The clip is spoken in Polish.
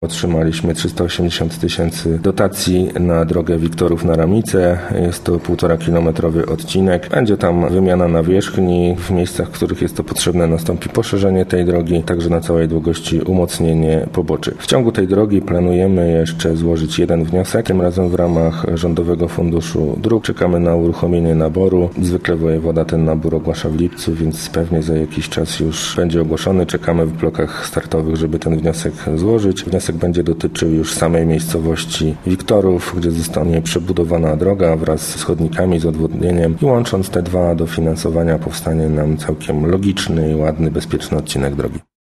Otrzymaliśmy 380 000 dotacji na drogę Wiktorów na Ramice. Jest to 1,5-kilometrowy odcinek. Będzie tam wymiana nawierzchni. W miejscach, w których jest to potrzebne, nastąpi poszerzenie tej drogi, także na całej długości umocnienie poboczy. W ciągu tej drogi planujemy jeszcze złożyć jeden wniosek, tym razem w ramach Rządowego Funduszu Dróg. Czekamy na uruchomienie naboru. Zwykle wojewoda ten nabór ogłasza w lipcu, więc pewnie za jakiś czas już będzie ogłoszony. Czekamy w blokach startowych, żeby ten wniosek złożyć. Wniosek będzie dotyczył już samej miejscowości Wiktorów, gdzie zostanie przebudowana droga wraz z chodnikami, z odwodnieniem i łącząc te dwa dofinansowania powstanie nam całkiem logiczny i ładny, bezpieczny odcinek drogi.